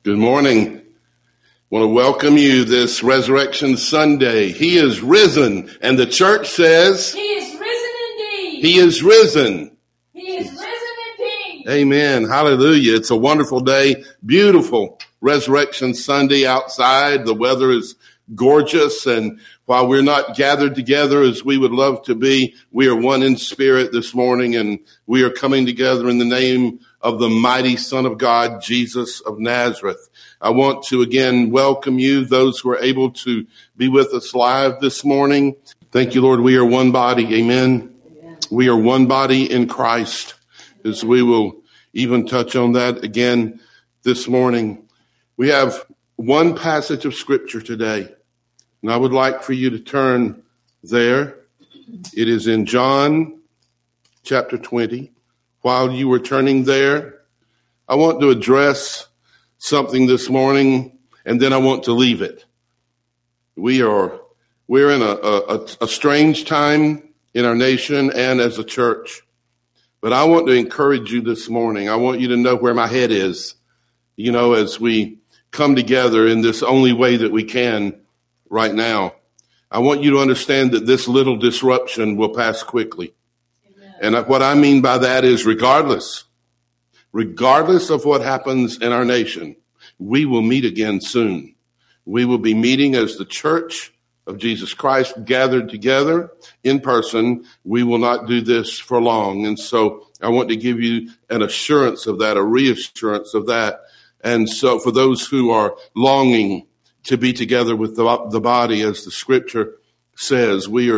Good morning. I want to welcome you this Resurrection Sunday. He is risen, and the church says, He is risen indeed. He is risen. He is risen indeed. Amen. Hallelujah. It's a wonderful day. Beautiful Resurrection Sunday outside. The weather is gorgeous, and while we're not gathered together as we would love to be, we are one in spirit this morning, and we are coming together in the name of the mighty Son of God, Jesus of Nazareth. I want to again welcome you, those who are able to be with us live this morning. Thank you, Lord. We are one body. Amen. We are one body in Christ, as we will even touch on that again this morning. We have one passage of scripture today, and I would like for you to turn there. It is in John chapter 20. While you were turning there, I want to address something this morning, and then I want to leave it. We're in a strange time in our nation and as a church, but I want to encourage you this morning. I want you to know where my head is, as we come together in this only way that we can right now. I want you to understand that this little disruption will pass quickly. And what I mean by that is regardless of what happens in our nation, we will meet again soon. We will be meeting as the church of Jesus Christ gathered together in person. We will not do this for long. And so I want to give you an assurance of that, a reassurance of that. And so for those who are longing to be together with the body, as the scripture says, we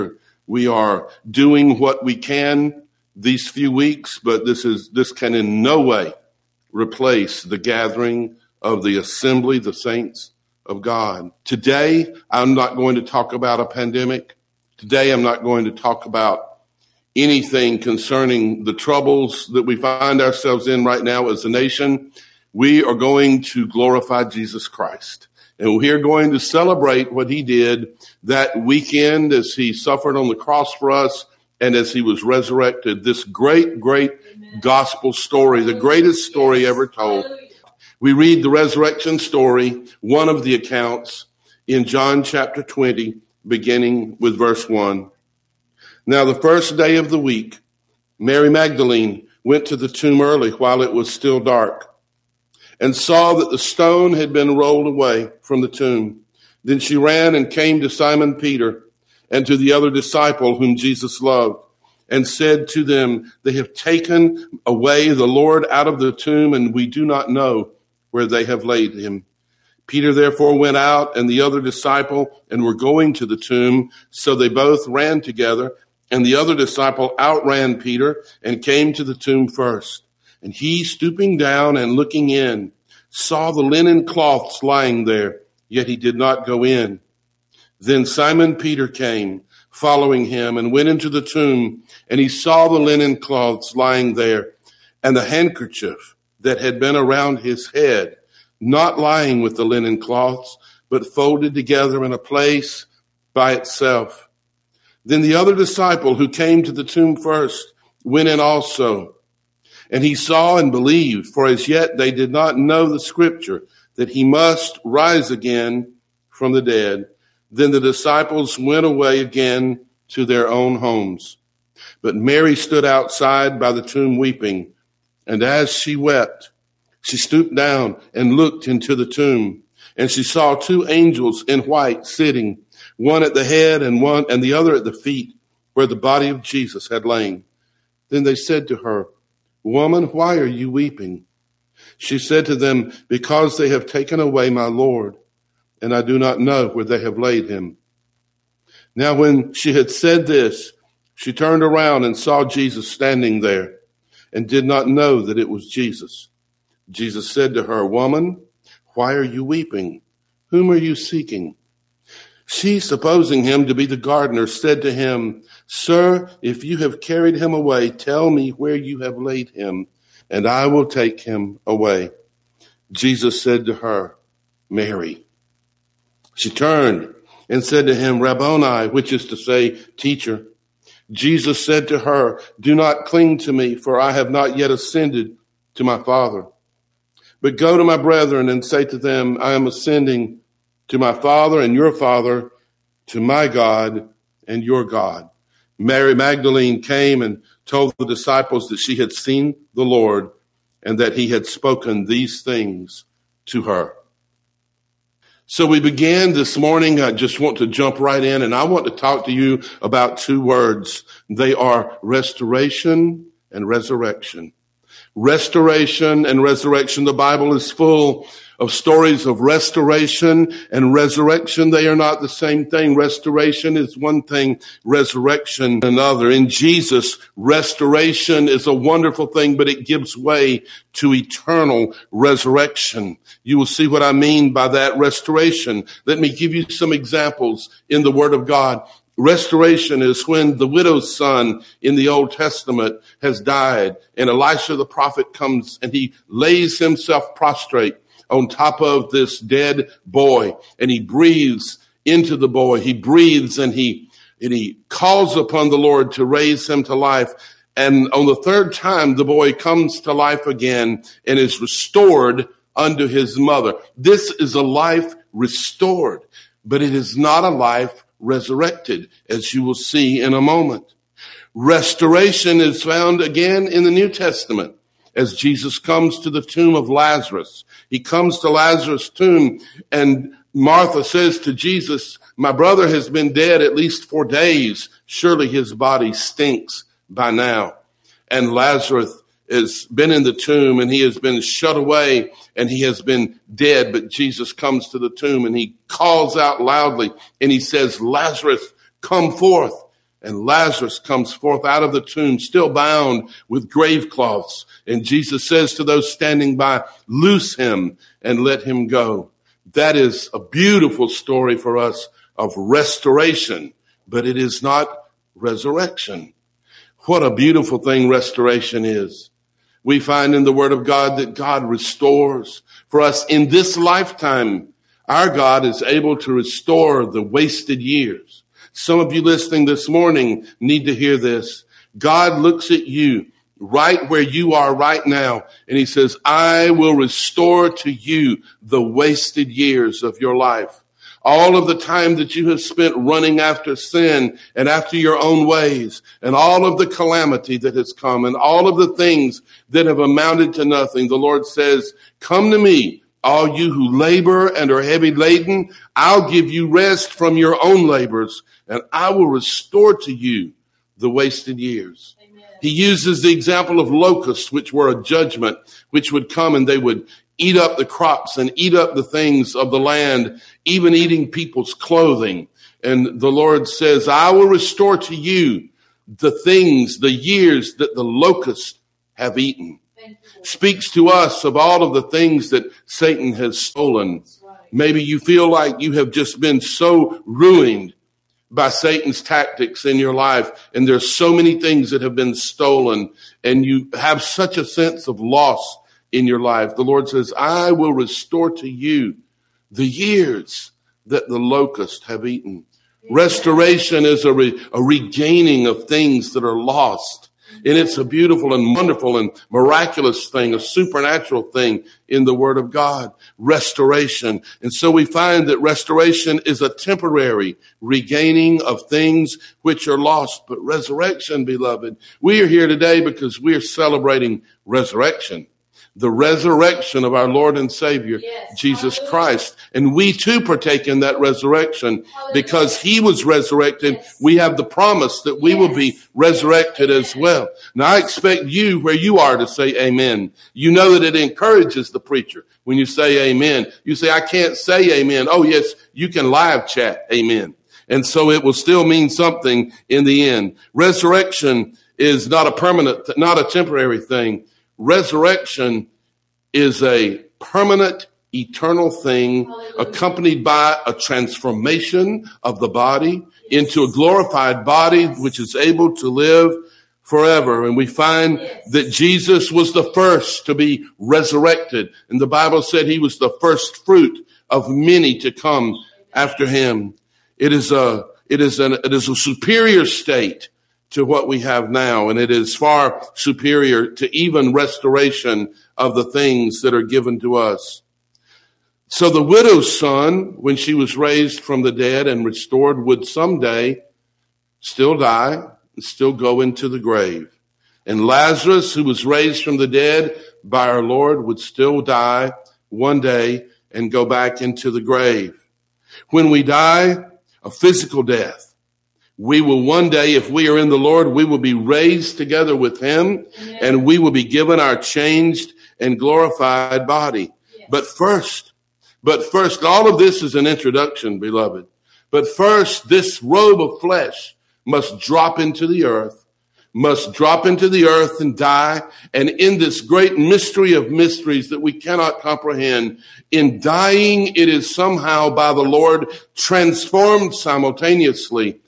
are doing what we can these few weeks, but this can in no way replace the gathering of the assembly, the saints of God. Today, I'm not going to talk about a pandemic. Today, I'm not going to talk about anything concerning the troubles that we find ourselves in right now as a nation. We are going to glorify Jesus Christ. And we are going to celebrate what he did that weekend as he suffered on the cross for us and as he was resurrected. This great Amen. Gospel story, the greatest story ever told. We read the resurrection story, one of the accounts, in John chapter 20, beginning with verse 1. Now the first day of the week, Mary Magdalene went to the tomb early while it was still dark, and saw that the stone had been rolled away from the tomb. Then she ran and came to Simon Peter and to the other disciple whom Jesus loved, and said to them, "They have taken away the Lord out of the tomb, and we do not know where they have laid him." Peter therefore went out, and the other disciple, and were going to the tomb. So they both ran together, and the other disciple outran Peter and came to the tomb first. And he, stooping down and looking in, saw the linen cloths lying there, yet he did not go in. Then Simon Peter came, following him, and went into the tomb, and he saw the linen cloths lying there, and the handkerchief that had been around his head, not lying with the linen cloths, but folded together in a place by itself. Then the other disciple who came to the tomb first went in also, and he saw and believed, for as yet they did not know the scripture, that he must rise again from the dead. Then the disciples went away again to their own homes. But Mary stood outside by the tomb weeping. And as she wept, she stooped down and looked into the tomb. And she saw two angels in white sitting, one at the head and the other at the feet, where the body of Jesus had lain. Then they said to her, "Woman, why are you weeping?" She said to them, "Because they have taken away my Lord, and I do not know where they have laid him." Now when she had said this, she turned around and saw Jesus standing there, and did not know that it was Jesus. Jesus said to her, "Woman, why are you weeping? Whom are you seeking?" She, supposing him to be the gardener, said to him, "Sir, if you have carried him away, tell me where you have laid him, and I will take him away." Jesus said to her, "Mary." She turned and said to him, "Rabboni," which is to say, teacher. Jesus said to her, "Do not cling to me, for I have not yet ascended to my Father. But go to my brethren and say to them, I am ascending to my Father and your Father, to my God and your God. Mary Magdalene came and told the disciples that she had seen the Lord and that he had spoken these things to her. So we began this morning. I just want to jump right in, and I want to talk to you about two words. They are restoration and resurrection. Restoration and resurrection. The Bible is full of stories of restoration and resurrection. They are not the same thing. Restoration is one thing, resurrection another. In Jesus, restoration is a wonderful thing, but it gives way to eternal resurrection. You will see what I mean by that restoration. Let me give you some examples in the Word of God. Restoration is when the widow's son in the Old Testament has died, and Elisha the prophet comes and he lays himself prostrate on top of this dead boy, and he breathes into the boy. He breathes and he calls upon the Lord to raise him to life. And on the third time, the boy comes to life again and is restored unto his mother. This is a life restored, but it is not a life resurrected, as you will see in a moment. Restoration is found again in the New Testament as Jesus comes to the tomb of Lazarus. He comes to Lazarus' tomb, and Martha says to Jesus, my brother has been dead at least 4 days. Surely his body stinks by now. And Lazarus has been in the tomb, and he has been shut away, and he has been dead. But Jesus comes to the tomb, and he calls out loudly, and he says, Lazarus, come forth. And Lazarus comes forth out of the tomb, still bound with grave cloths. And Jesus says to those standing by, loose him and let him go. That is a beautiful story for us of restoration, but it is not resurrection. What a beautiful thing restoration is. We find in the Word of God that God restores for us in this lifetime. Our God is able to restore the wasted years. Some of you listening this morning need to hear this. God looks at you right where you are right now, and he says, I will restore to you the wasted years of your life. All of the time that you have spent running after sin and after your own ways, and all of the calamity that has come, and all of the things that have amounted to nothing. The Lord says, come to me, all you who labor and are heavy laden. I'll give you rest from your own labors, and I will restore to you the wasted years. Amen. He uses the example of locusts, which were a judgment, which would come and they would eat up the crops and eat up the things of the land, even eating people's clothing. And the Lord says, I will restore to you the things, the years that the locusts have eaten. Speaks to us of all of the things that Satan has stolen. Maybe you feel like you have just been so ruined by Satan's tactics in your life, and there's so many things that have been stolen, and you have such a sense of loss in your life. The Lord says, I will restore to you the years that the locusts have eaten. Restoration is a regaining of things that are lost. And it's a beautiful and wonderful and miraculous thing, a supernatural thing in the Word of God. Restoration. And so we find that restoration is a temporary regaining of things which are lost. But resurrection, beloved, we are here today because we are celebrating resurrection. The resurrection of our Lord and Savior, Jesus Christ. And we too partake in that resurrection because he was resurrected. We have the promise that we will be resurrected as well. Now I expect you where you are to say amen. You know that it encourages the preacher when you say amen. You say, I can't say amen. Oh yes, you can live chat amen. And so it will still mean something in the end. Resurrection is not a permanent, not a temporary thing. Resurrection is a permanent, eternal thing accompanied by a transformation of the body into a glorified body which is able to live forever. And we find that Jesus was the first to be resurrected. And the Bible said he was the first fruit of many to come after him. It is a superior state to what we have now, and it is far superior to even restoration of the things that are given to us. So the widow's son, when she was raised from the dead and restored, would someday still die and still go into the grave. And Lazarus, who was raised from the dead by our Lord, would still die one day and go back into the grave. When we die a physical death, we will one day, if we are in the Lord, we will be raised together with him. Amen. And we will be given our changed and glorified body. Yes. But first, all of this is an introduction, beloved. But first, this robe of flesh must drop into the earth and die. And in this great mystery of mysteries that we cannot comprehend, in dying, it is somehow by the Lord transformed simultaneously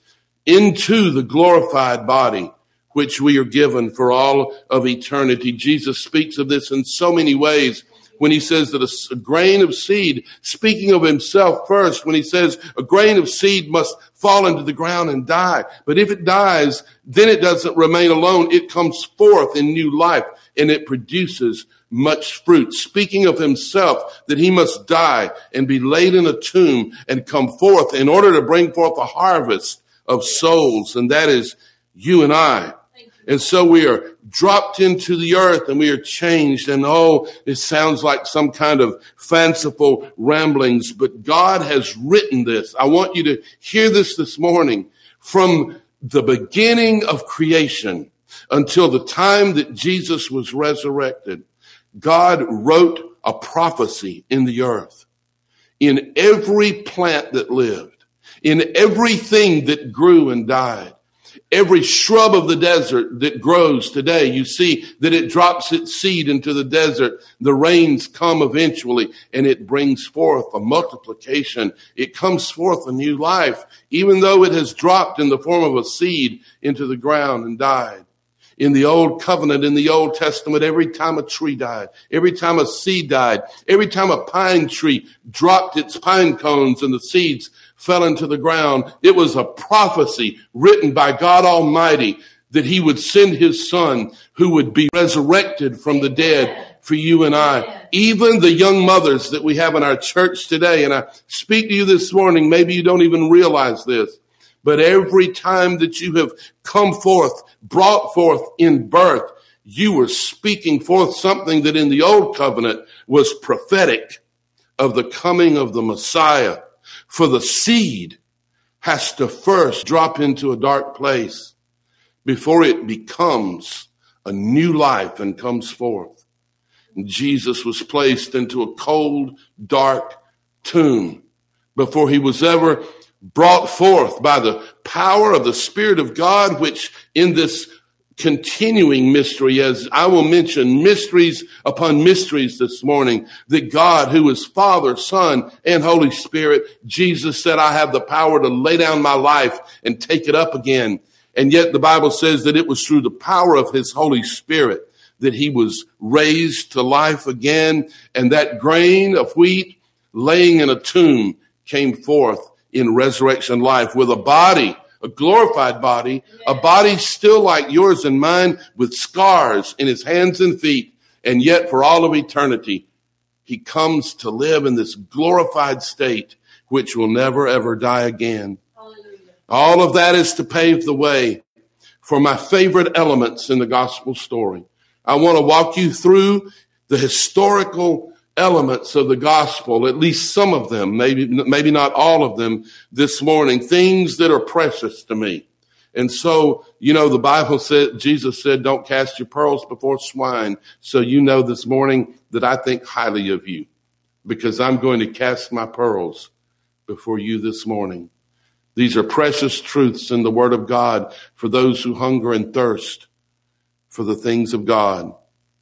into the glorified body, which we are given for all of eternity. Jesus speaks of this in so many ways when he says that a grain of seed, speaking of himself first, when he says a grain of seed must fall into the ground and die. But if it dies, then it doesn't remain alone. It comes forth in new life and it produces much fruit. Speaking of himself, that he must die and be laid in a tomb and come forth in order to bring forth a harvest of souls. And that is you and I. And so we are dropped into the earth and we are changed. And it sounds like some kind of fanciful ramblings, but God has written this. I want you to hear this morning. From the beginning of creation until the time that Jesus was resurrected, God wrote a prophecy in the earth, in every plant that lived, in everything that grew and died. Every shrub of the desert that grows today, you see that it drops its seed into the desert. The rains come eventually and it brings forth a multiplication. It comes forth a new life, even though it has dropped in the form of a seed into the ground and died. In the old covenant, in the Old Testament, every time a tree died, every time a seed died, every time a pine tree dropped its pine cones and the seeds fell into the ground, it was a prophecy written by God Almighty that he would send his son who would be resurrected from the dead for you and I. Even the young mothers that we have in our church today, and I speak to you this morning, maybe you don't even realize this, but every time that you have come forth, brought forth in birth, you were speaking forth something that in the old covenant was prophetic of the coming of the Messiah. For the seed has to first drop into a dark place before it becomes a new life and comes forth. And Jesus was placed into a cold, dark tomb before he was ever brought forth by the power of the Spirit of God, which in this continuing mystery, as I will mention mysteries upon mysteries this morning, that God, who is Father, Son, and Holy Spirit, Jesus said, I have the power to lay down my life and take it up again. And yet the Bible says that it was through the power of his Holy Spirit that he was raised to life again. And that grain of wheat laying in a tomb came forth in resurrection life with a body, a glorified body, a body still like yours and mine with scars in his hands and feet. And yet for all of eternity, he comes to live in this glorified state, which will never, ever die again. Hallelujah. All of that is to pave the way for my favorite elements in the gospel story. I want to walk you through the historical elements of the gospel, at least some of them, maybe not all of them this morning, things that are precious to me. And so, the Bible said, Jesus said, don't cast your pearls before swine. So this morning that I think highly of you because I'm going to cast my pearls before you this morning. These are precious truths in the Word of God for those who hunger and thirst for the things of God.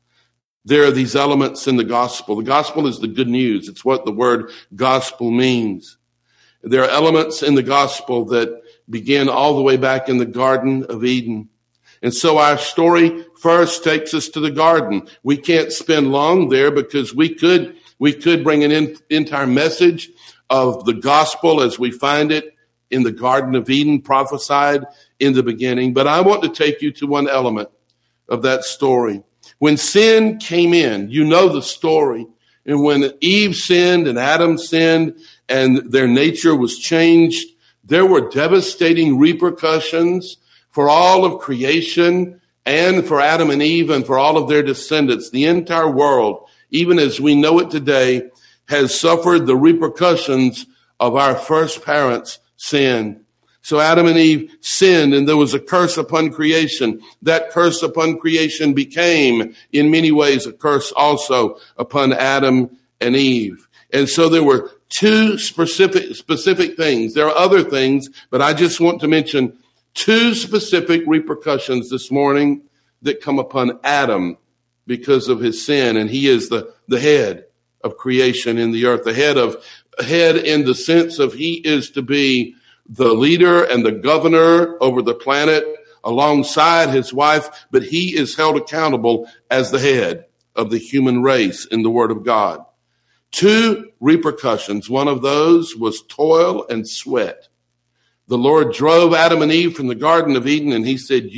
There are these elements in the gospel. The gospel is the good news. It's what the word gospel means. There are elements in the gospel that begin all the way back in the Garden of Eden. And so our story first takes us to the garden. We can't spend long there because we could bring an entire message of the gospel as we find it in the Garden of Eden, prophesied in the beginning. But I want to take you to one element of that story. When sin came in, you know the story. And when Eve sinned and Adam sinned and their nature was changed, there were devastating repercussions for all of creation and for Adam and Eve and for all of their descendants. The entire world, even as we know it today, has suffered the repercussions of our first parents' sin. So Adam and Eve sinned, and there was a curse upon creation. That curse upon creation became, in many ways, a curse also upon Adam and Eve. And so there were two specific things. There are other things, but I just want to mention two specific repercussions this morning that come upon Adam because of his sin. And he is the head of creation in the earth, the head in the sense of he is to be the leader and the governor over the planet alongside his wife, but he is held accountable as the head of the human race in the Word of God. Two repercussions. One of those was toil and sweat. The Lord drove Adam and Eve from the Garden of Eden, and he said,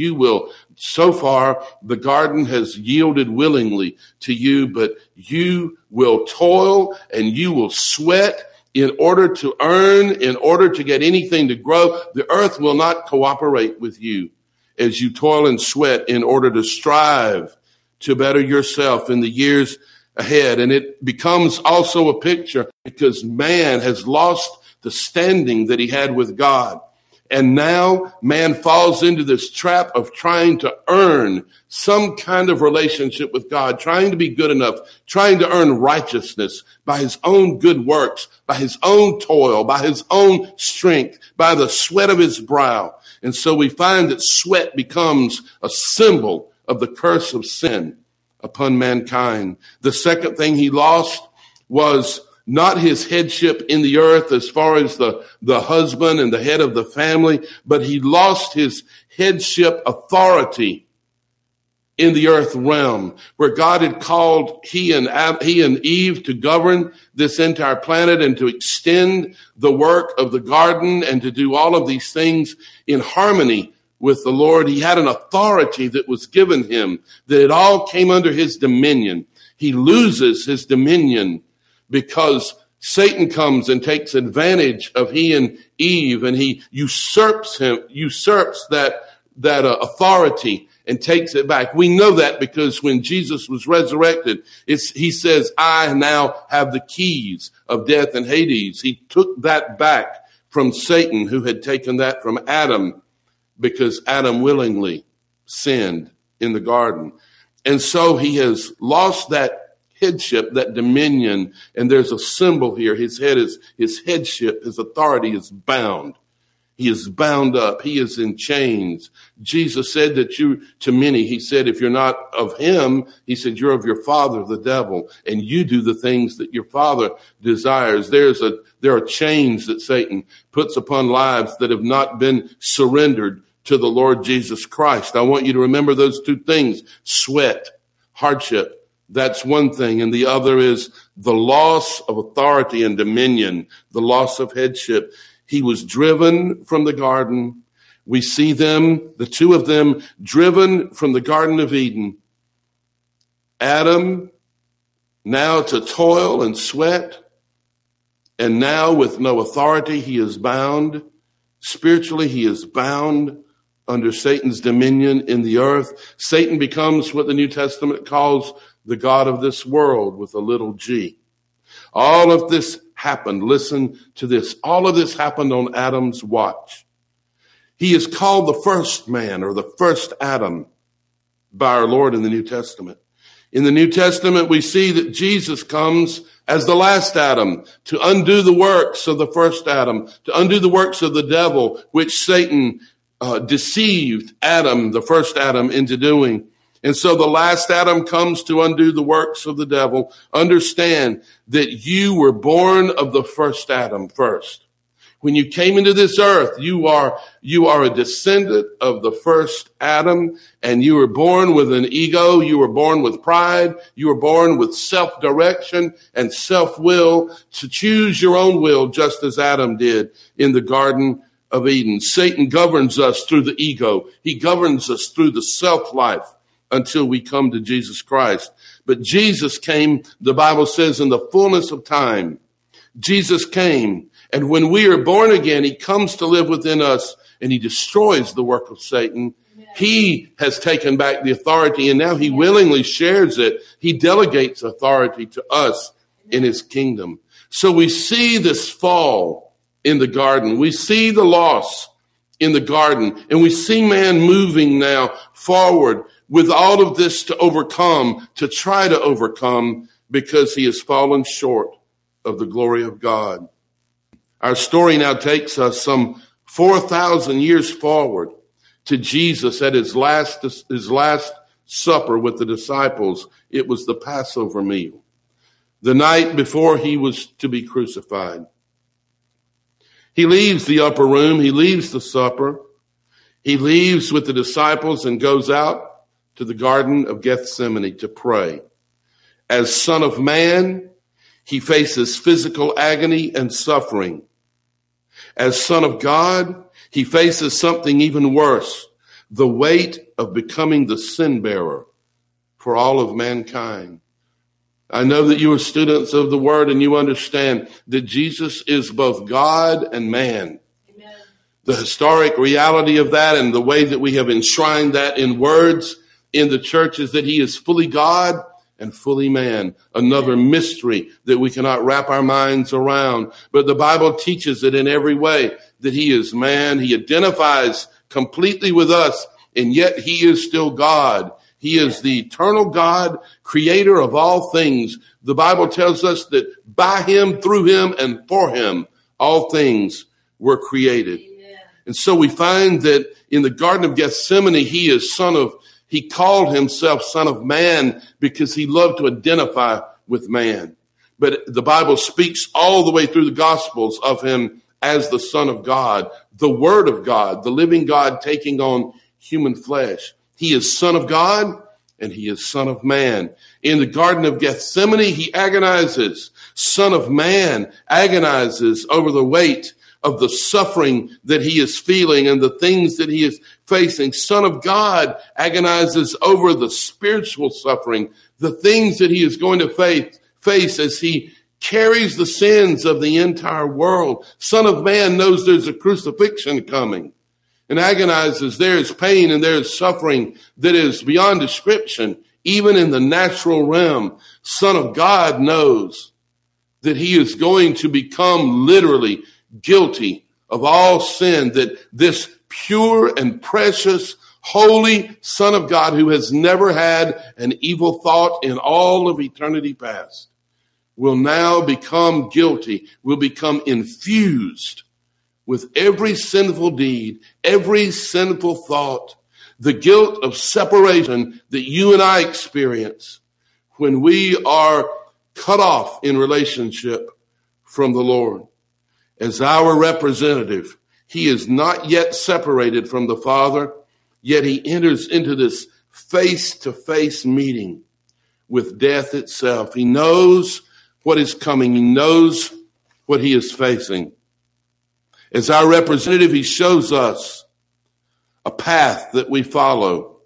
so far, the garden has yielded willingly to you, but you will toil and you will sweat in order to earn, in order to get anything to grow. The earth will not cooperate with you as you toil and sweat in order to strive to better yourself in the years ahead. And it becomes also a picture because man has lost the standing that he had with God. And now man falls into this trap of trying to earn some kind of relationship with God, trying to be good enough, trying to earn righteousness by his own good works, by his own toil, by his own strength, by the sweat of his brow. And so we find that sweat becomes a symbol of the curse of sin upon mankind. The second thing he lost was not his headship in the earth as far as the husband and the head of the family, but he lost his headship authority in the earth realm, where God had called he and Eve to govern this entire planet and to extend the work of the garden and to do all of these things in harmony with the Lord. He had an authority that was given him, that it all came under his dominion. He loses his dominion because Satan comes and takes advantage of he and Eve, and he usurps that authority and takes it back. We know that because when Jesus was resurrected, he says, I now have the keys of death and Hades. He took that back from Satan, who had taken that from Adam, because Adam willingly sinned in the garden. And so he has lost that headship, that dominion, and there's a symbol here. His headship, his authority is bound. He is bound up. He is in chains. Jesus said that to many, he said, if you're not of him, he said, you're of your father, the devil, and you do the things that your father desires. There are chains that Satan puts upon lives that have not been surrendered to the Lord Jesus Christ. I want you to remember those two things: sweat, hardship. That's one thing. And the other is the loss of authority and dominion, the loss of headship. He was driven from the garden. We see them, the two of them, driven from the Garden of Eden. Adam, now to toil and sweat, and now with no authority, he is bound. Spiritually, he is bound under Satan's dominion in the earth. Satan becomes what the New Testament calls the god of this world with a little g. All of this happened. Listen to this. All of this happened on Adam's watch. He is called the first man, or the first Adam, by our Lord in the New Testament. In the New Testament, we see that Jesus comes as the last Adam to undo the works of the first Adam, to undo the works of the devil, which Satan deceived Adam, the first Adam, into doing. And so the last Adam comes to undo the works of the devil. Understand that you were born of the first Adam first. When you came into this earth, you are a descendant of the first Adam, and you were born with an ego. You were born with pride. You were born with self-direction and self-will to choose your own will, just as Adam did in the Garden of Eden. Satan governs us through the ego. He governs us through the self-life. until we come to Jesus Christ. But Jesus came, the Bible says, in the fullness of time. Jesus came, and when we are born again, he comes to live within us, and he destroys the work of Satan. He has taken back the authority, and now he willingly shares it. He delegates authority to us in his kingdom. So we see this fall in the garden. We see the loss in the garden, and we see man moving now forward with all of this to overcome, to try to overcome, because he has fallen short of the glory of God. Our story now takes us some 4,000 years forward to Jesus at his last supper with the disciples. It was the Passover meal, the night before he was to be crucified. He leaves the upper room. He leaves the supper. He leaves with the disciples and goes out to the Garden of Gethsemane to pray. As Son of Man, he faces physical agony and suffering. As Son of God, he faces something even worse, the weight of becoming the sin bearer for all of mankind. I know that you are students of the word and you understand that Jesus is both God and man. Amen. The historic reality of that and the way that we have enshrined that in words in the church is that he is fully God and fully man, another mystery that we cannot wrap our minds around. But the Bible teaches it in every way that he is man. He identifies completely with us, and yet he is still God. He is the eternal God, creator of all things. The Bible tells us that by him, through him, and for him, all things were created. Amen. And so we find that in the Garden of Gethsemane, he called himself Son of Man because he loved to identify with man. But the Bible speaks all the way through the Gospels of him as the Son of God, the Word of God, the living God taking on human flesh. He is Son of God and he is Son of Man. In the Garden of Gethsemane, he agonizes. Son of Man agonizes over the weight of the suffering that he is feeling and the things that he is facing. Son of God agonizes over the spiritual suffering, the things that he is going to face as he carries the sins of the entire world. Son of Man knows there's a crucifixion coming and agonizes. There is pain and there is suffering that is beyond description, even in the natural realm. Son of God knows that he is going to become literally guilty of all sin, that this pure and precious, holy Son of God, who has never had an evil thought in all of eternity past, will now become guilty, will become infused with every sinful deed, every sinful thought, the guilt of separation that you and I experience when we are cut off in relationship from the Lord. As our representative, he is not yet separated from the Father, yet he enters into this face-to-face meeting with death itself. He knows what is coming. He knows what he is facing. As our representative, he shows us a path that we follow.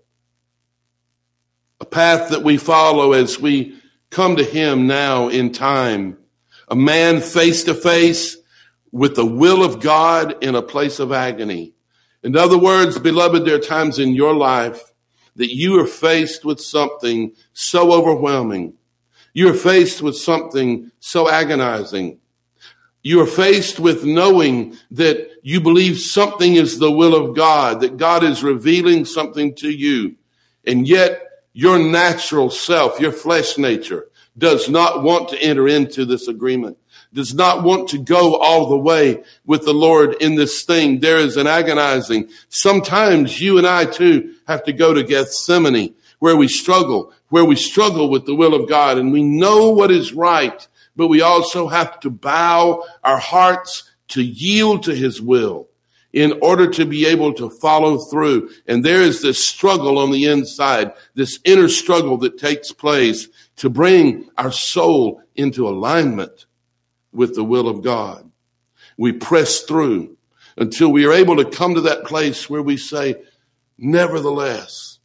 A path that we follow as we come to him now in time. A man face-to-face with the will of God in a place of agony. In other words, beloved, there are times in your life that you are faced with something so overwhelming. You are faced with something so agonizing. You are faced with knowing that you believe something is the will of God, that God is revealing something to you. And yet your natural self, your flesh nature, does not want to enter into this agreement, does not want to go all the way with the Lord in this thing. There is an agonizing. Sometimes you and I too have to go to Gethsemane where we struggle with the will of God, and we know what is right, but we also have to bow our hearts to yield to his will in order to be able to follow through. And there is this struggle on the inside, this inner struggle that takes place to bring our soul into alignment with the will of God. We press through until we are able to come to that place where we say, nevertheless,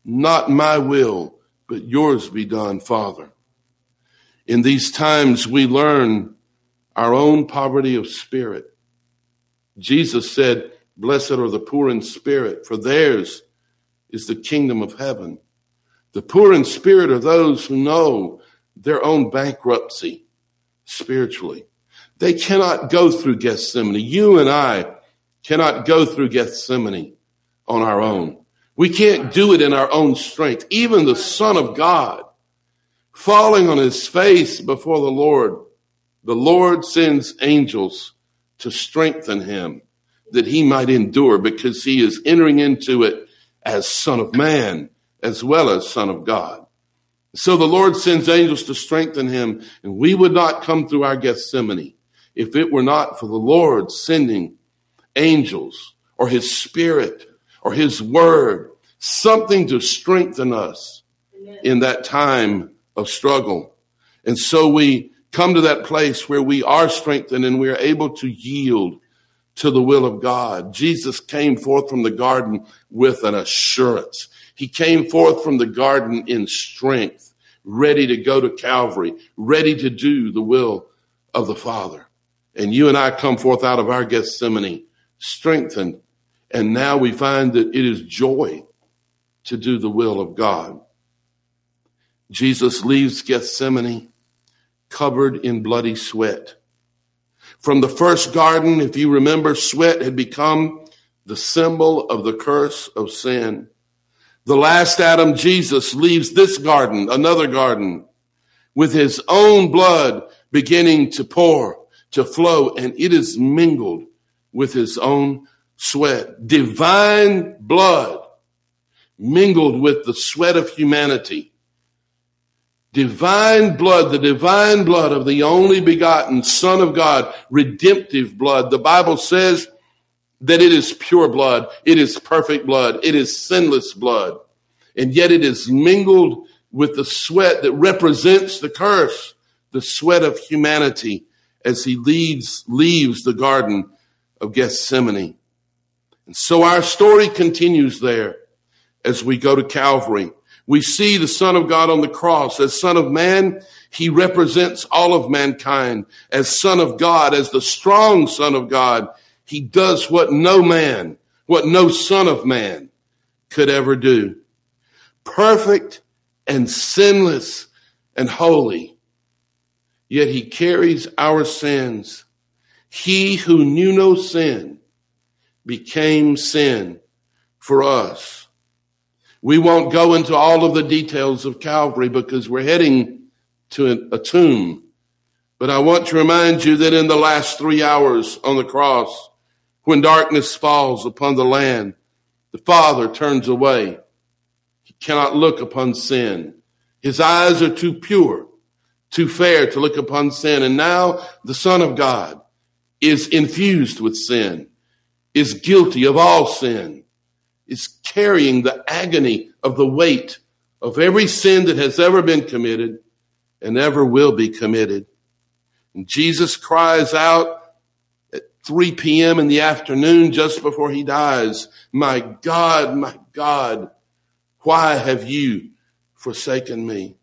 Not my will, but yours be done, Father. In these times, we learn our own poverty of spirit. Jesus said, blessed are the poor in spirit, for theirs is the kingdom of heaven. The poor in spirit are those who know their own bankruptcy spiritually. They cannot go through Gethsemane. You and I cannot go through Gethsemane on our own. We can't do it in our own strength. Even the Son of God, falling on his face before the Lord sends angels to strengthen him that he might endure, because he is entering into it as Son of Man as well as Son of God. So the Lord sends angels to strengthen him, and we would not come through our Gethsemane if it were not for the Lord sending angels or his Spirit or his word, something to strengthen us in that time of struggle. And so we come to that place where we are strengthened and we are able to yield to the will of God. Jesus came forth from the garden with an assurance. He came forth from the garden in strength, ready to go to Calvary, ready to do the will of the Father. And you and I come forth out of our Gethsemane strengthened. And now we find that it is joy to do the will of God. Jesus leaves Gethsemane covered in bloody sweat. From the first garden, if you remember, sweat had become the symbol of the curse of sin. The last Adam, Jesus, leaves this garden, another garden, with his own blood beginning to pour, to flow, and it is mingled with his own sweat. Divine blood mingled with the sweat of humanity. Divine blood, the divine blood of the only begotten Son of God, redemptive blood. The Bible says that it is pure blood. It is perfect blood. It is sinless blood. And yet it is mingled with the sweat that represents the curse, the sweat of humanity, as he leaves the Garden of Gethsemane. And so our story continues there as we go to Calvary. We see the Son of God on the cross. As Son of Man, he represents all of mankind. As Son of God, as the strong Son of God, he does what no man, what no Son of Man could ever do. Perfect and sinless and holy. Yet he carries our sins. He who knew no sin became sin for us. We won't go into all of the details of Calvary because we're heading to a tomb. But I want to remind you that in the last 3 hours on the cross, when darkness falls upon the land, the Father turns away. He cannot look upon sin. His eyes are too pure, too fair to look upon sin. And now the Son of God is infused with sin, is guilty of all sin, is carrying the agony of the weight of every sin that has ever been committed and ever will be committed. And Jesus cries out at 3 p.m. in the afternoon just before he dies, my God, why have you forsaken me?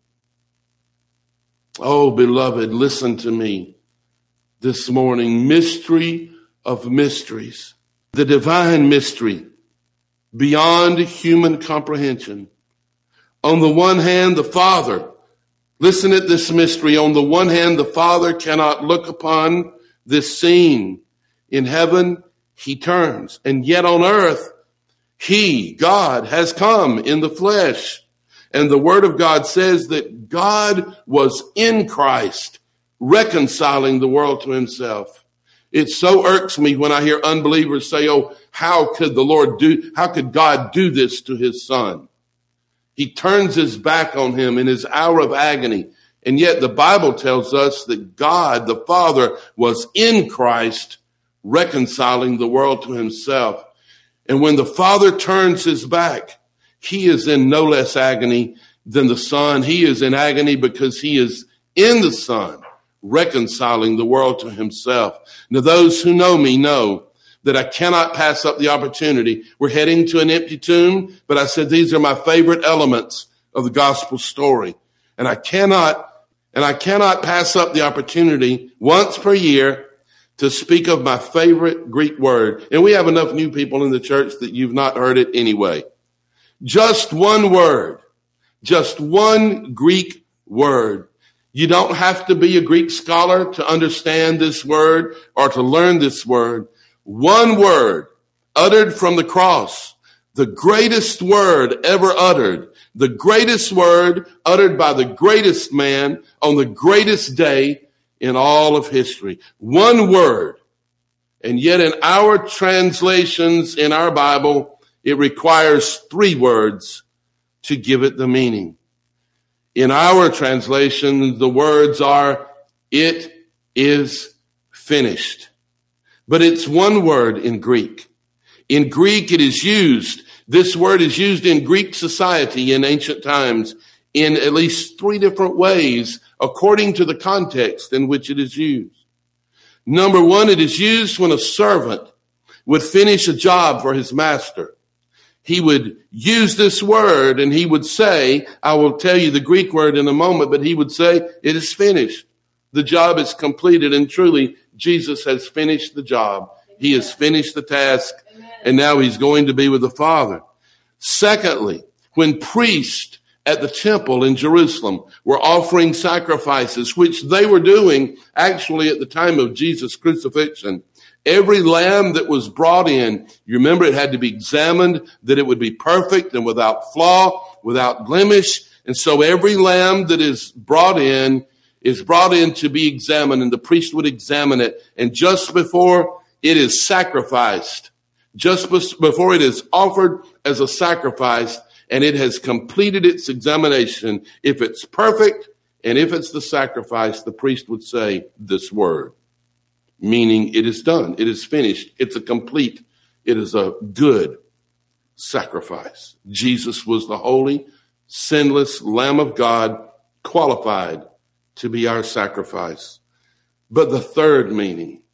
Oh, beloved, listen to me this morning. Mystery of mysteries. The divine mystery beyond human comprehension. On the one hand, the Father, listen at this mystery. On the one hand, the Father cannot look upon this scene. In heaven, he turns. And yet on earth, he, God, has come in the flesh. And the Word of God says that God was in Christ, reconciling the world to himself. It so irks me when I hear unbelievers say, oh, how could God do this to his Son? He turns his back on him in his hour of agony. And yet the Bible tells us that God, the Father, was in Christ, reconciling the world to himself. And when the Father turns his back, he is in no less agony than the Son. He is in agony because he is in the Son, reconciling the world to himself. Now, those who know me know that I cannot pass up the opportunity. We're heading to an empty tomb, but I said these are my favorite elements of the gospel story. And I cannot pass up the opportunity once per year to speak of my favorite Greek word. And we have enough new people in the church that you've not heard it anyway. Just one word, just one Greek word. You don't have to be a Greek scholar to understand this word or to learn this word. One word uttered from the cross, the greatest word ever uttered, the greatest word uttered by the greatest man on the greatest day in all of history. One word. And yet in our translations in our Bible, it requires 3 words to give it the meaning. In our translation, the words are, "It is finished." But it's one word in Greek. In Greek, it is used. This word is used in Greek society in ancient times in at least 3 different ways according to the context in which it is used. Number 1, it is used when a servant would finish a job for his master. He would use this word and he would say, I will tell you the Greek word in a moment, but he would say, it is finished. The job is completed, and truly Jesus has finished the job. He has finished the task, and now he's going to be with the Father. Secondly, when priests at the temple in Jerusalem were offering sacrifices, which they were doing actually at the time of Jesus' crucifixion, every lamb that was brought in, you remember it had to be examined, that it would be perfect and without flaw, without blemish. And so every lamb that is brought in to be examined, and the priest would examine it. And just before it is sacrificed, just before it is offered as a sacrifice, and it has completed its examination, if it's perfect and if it's the sacrifice, the priest would say this word, meaning it is done, it is finished, it's a complete, it is a good sacrifice. Jesus was the holy, sinless Lamb of God, qualified to be our sacrifice. But the third meaning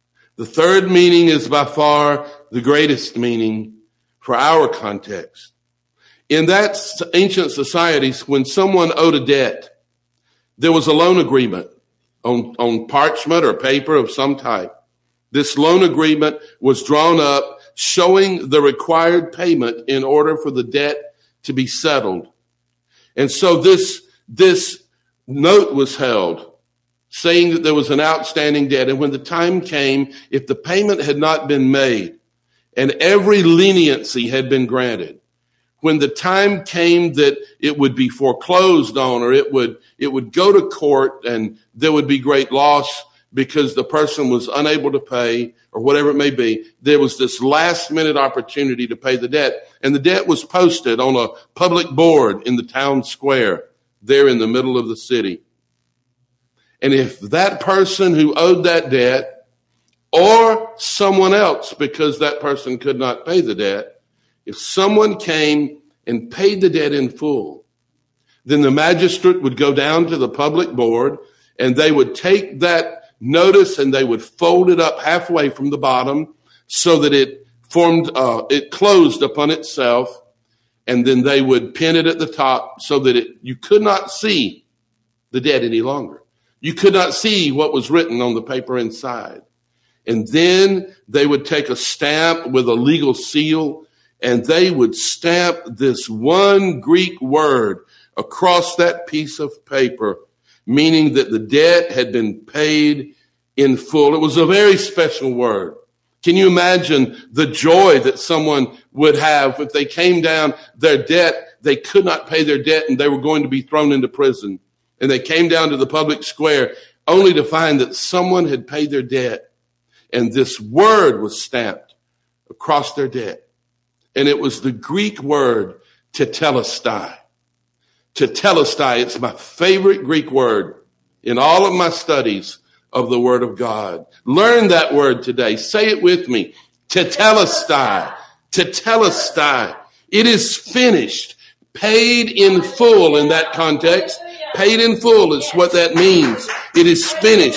is by far the greatest meaning for our context. In that ancient societies, when someone owed a debt, there was a loan agreement on parchment or paper of some type. This loan agreement was drawn up showing the required payment in order for the debt to be settled. And so this note was held saying that there was an outstanding debt. And when the time came, if the payment had not been made and every leniency had been granted, when the time came that it would be foreclosed on, or it would go to court and there would be great loss because the person was unable to pay or whatever it may be, there was this last minute opportunity to pay the debt. And the debt was posted on a public board in the town square there in the middle of the city. And if that person who owed that debt, or someone else, because that person could not pay the debt, if someone came and paid the debt in full, then the magistrate would go down to the public board and they would take that notice and they would fold it up halfway from the bottom so that it closed upon itself, and then they would pin it at the top so that you could not see the debt any longer. You could not see what was written on the paper inside. And then they would take a stamp with a legal seal, and they would stamp this one Greek word across that piece of paper, meaning that the debt had been paid in full. It was a very special word. Can you imagine the joy that someone would have if they came down their debt, they could not pay their debt, and they were going to be thrown into prison. And they came down to the public square only to find that someone had paid their debt, and this word was stamped across their debt. And it was the Greek word tetelestai. Tetelestai, it's my favorite Greek word in all of my studies of the Word of God. Learn that word today. Say it with me. Tetelestai. Tetelestai. It is finished. Paid in full in that context. Paid in full is what that means. It is finished.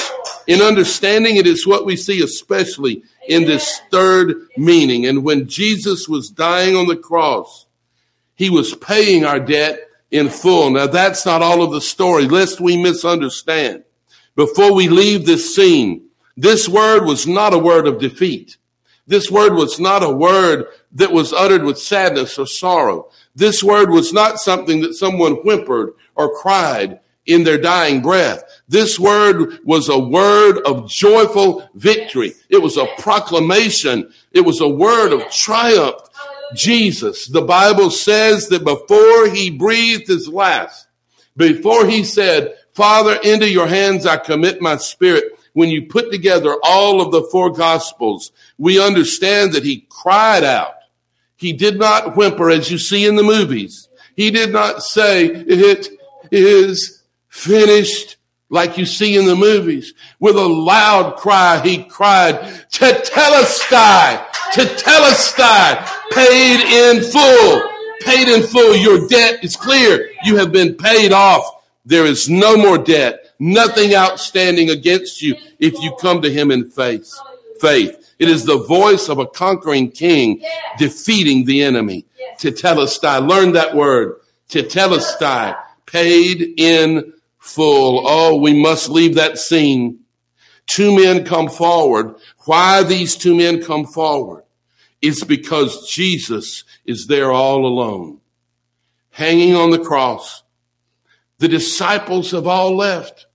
In understanding it is what we see especially in this third meaning. And when Jesus was dying on the cross, he was paying our debt in full. Now that's not all of the story, lest we misunderstand. Before we leave this scene, this word was not a word of defeat. This word was not a word that was uttered with sadness or sorrow. This word was not something that someone whimpered or cried in their dying breath. This word was a word of joyful victory. It was a proclamation. It was a word of triumph. Jesus, the Bible says that before he breathed his last, before he said, Father, into your hands I commit my spirit. When you put together all of the four gospels, we understand that he cried out. He did not whimper as you see in the movies. He did not say, it is finished like you see in the movies. With a loud cry, he cried, Tetelestai, Tetelestai, paid in full, paid in full. Your debt is clear. You have been paid off. There is no more debt, nothing outstanding against you if you come to him in faith. It is the voice of a conquering king defeating the enemy. Tetelestai. Learn that word. Tetelestai. Paid in full. Oh, we must leave that scene. Two men come forward. Why these two men come forward? It's because Jesus is there all alone, hanging on the cross. The disciples have all left.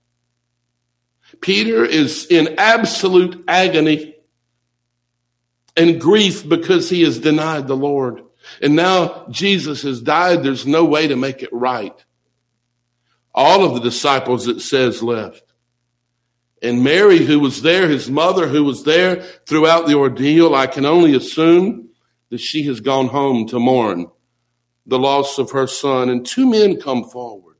Peter is in absolute agony and grief because he has denied the Lord. And now Jesus has died. There's no way to make it right. All of the disciples, it says, left. And Mary, who was there, his mother, who was there throughout the ordeal, I can only assume that she has gone home to mourn the loss of her son. And two men come forward.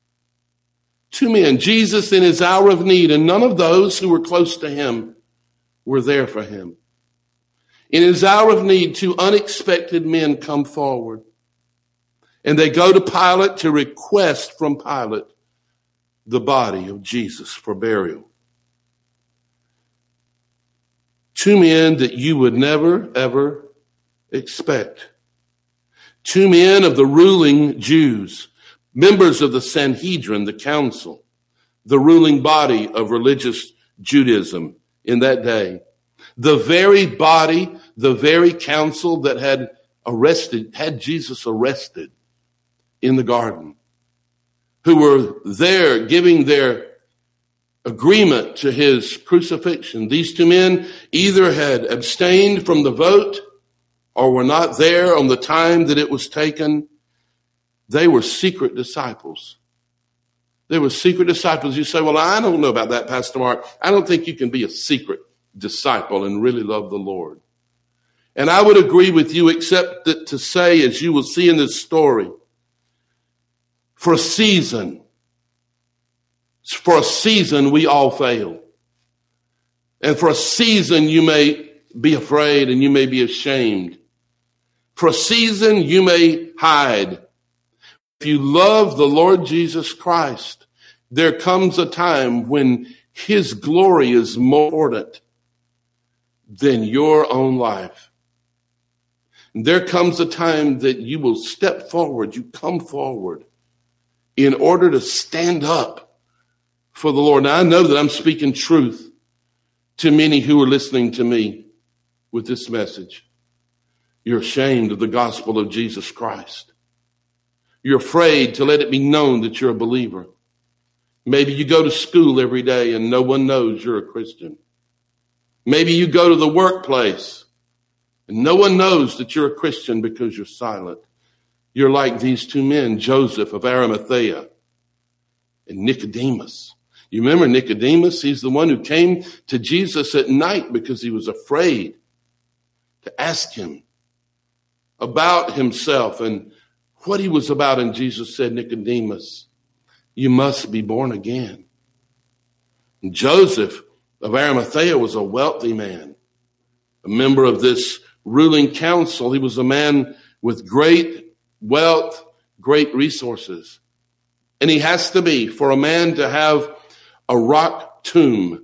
Two men, Jesus in his hour of need, and none of those who were close to him were there for him. In his hour of need, two unexpected men come forward. And they go to Pilate to request from Pilate the body of Jesus for burial. Two men that you would never, ever expect. Two men of the ruling Jews, members of the Sanhedrin, the council, the ruling body of religious Judaism in that day. The very body, the very council that had Jesus arrested in the garden, who were there giving their agreement to his crucifixion. These two men either had abstained from the vote or were not there on the time that it was taken. They were secret disciples. They were secret disciples. You say, well, I don't know about that, Pastor Mark. I don't think you can be a secret disciple and really love the Lord. And I would agree with you, except that to say, as you will see in this story, for a season, we all fail. And for a season, you may be afraid and you may be ashamed. For a season, you may hide. If you love the Lord Jesus Christ, there comes a time when his glory is more important than your own life. And there comes a time that you will step forward, you come forward in order to stand up for the Lord. Now, I know that I'm speaking truth to many who are listening to me with this message. You're ashamed of the gospel of Jesus Christ. You're afraid to let it be known that you're a believer. Maybe you go to school every day and no one knows you're a Christian. Maybe you go to the workplace and no one knows that you're a Christian because you're silent. You're like these two men, Joseph of Arimathea and Nicodemus. You remember Nicodemus? He's the one who came to Jesus at night because he was afraid to ask him about himself and what he was about. And Jesus said, Nicodemus, you must be born again. And Joseph of Arimathea was a wealthy man, a member of this ruling council. He was a man with great wealth, great resources. And he has to be, for a man to have a rock tomb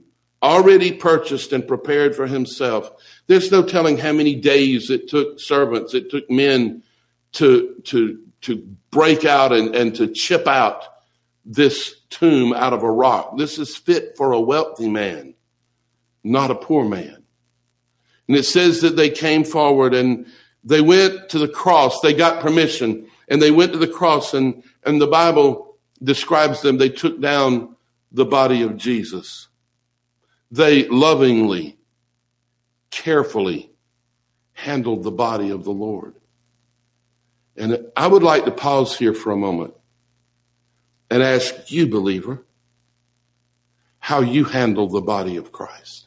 already purchased and prepared for himself. There's no telling how many days it took servants, it took men to break out and to chip out this tomb out of a rock. This is fit for a wealthy man, not a poor man. And it says that they came forward and they went to the cross. They got permission and they went to the cross, and the Bible describes them. They took down the body of Jesus. They lovingly, carefully handled the body of the Lord. And I would like to pause here for a moment and ask you, believer, how you handle the body of Christ.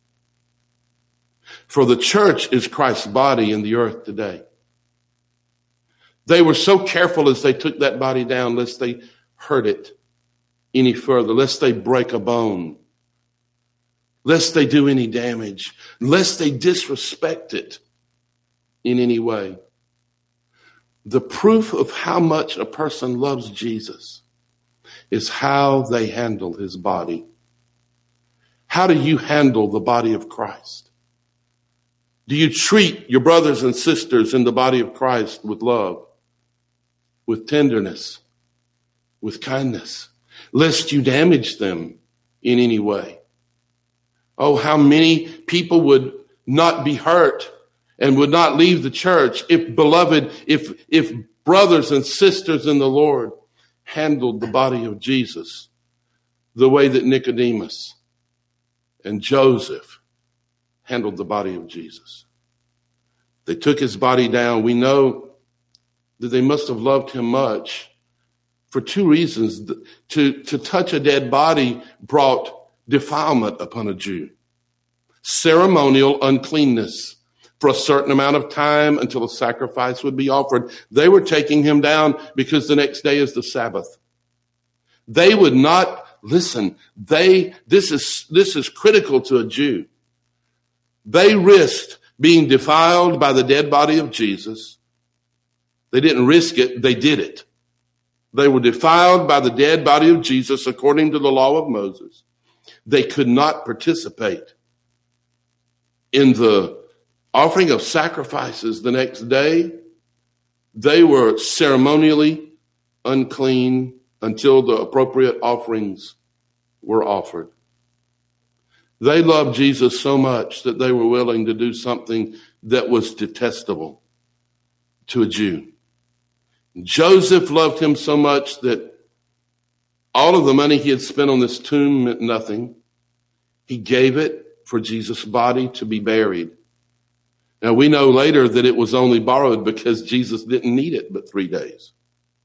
For the church is Christ's body in the earth today. They were so careful as they took that body down, lest they hurt it any further, lest they break a bone, lest they do any damage, lest they disrespect it in any way. The proof of how much a person loves Jesus is how they handle his body. How do you handle the body of Christ? Do you treat your brothers and sisters in the body of Christ with love, with tenderness, with kindness, lest you damage them in any way? Oh, how many people would not be hurt and would not leave the church if brothers and sisters in the Lord handled the body of Jesus the way that Nicodemus and Joseph handled the body of Jesus. They took his body down. We know that they must have loved him much for two reasons. To touch a dead body brought defilement upon a Jew, ceremonial uncleanness for a certain amount of time until a sacrifice would be offered. They were taking him down because the next day is the Sabbath. They would not listen. This is critical to a Jew. They risked being defiled by the dead body of Jesus. They didn't risk it, they did it. They were defiled by the dead body of Jesus according to the law of Moses. They could not participate in the offering of sacrifices the next day. They were ceremonially unclean until the appropriate offerings were offered. They loved Jesus so much that they were willing to do something that was detestable to a Jew. Joseph loved him so much that all of the money he had spent on this tomb meant nothing. He gave it for Jesus' body to be buried. Now, we know later that it was only borrowed because Jesus didn't need it but 3 days.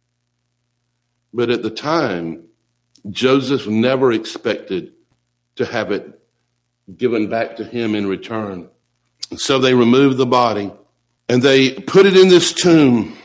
But at the time, Joseph never expected to have it given back to him in return. So they removed the body and they put it in this tomb.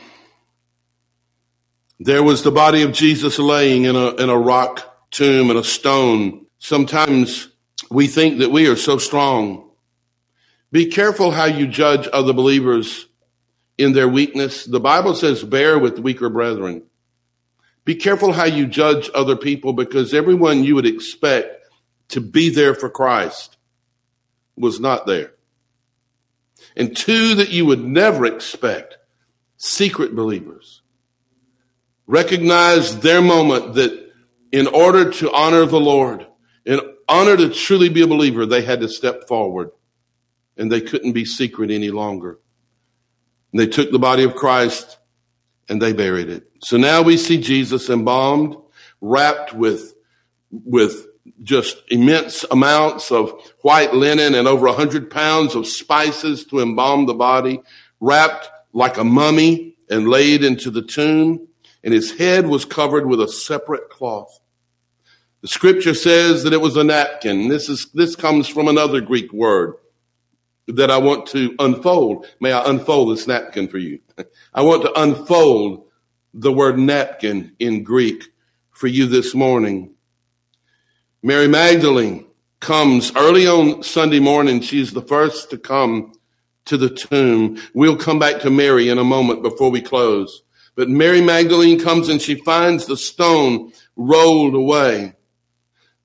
There was the body of Jesus laying in a rock tomb, in a stone. Sometimes we think that we are so strong. Be careful how you judge other believers in their weakness. The Bible says, bear with weaker brethren. Be careful how you judge other people, because everyone you would expect to be there for Christ was not there. And two that you would never expect, secret believers. Recognize their moment that in order to honor the Lord, in honor to truly be a believer, they had to step forward and they couldn't be secret any longer. And they took the body of Christ and they buried it. So now we see Jesus embalmed, wrapped with just immense amounts of white linen and over 100 pounds of spices to embalm the body, wrapped like a mummy and laid into the tomb. And his head was covered with a separate cloth. The scripture says that it was a napkin. This comes from another Greek word that I want to unfold. May I unfold this napkin for you? I want to unfold the word napkin in Greek for you this morning. Mary Magdalene comes early on Sunday morning. She's the first to come to the tomb. We'll come back to Mary in a moment before we close. But Mary Magdalene comes and she finds the stone rolled away.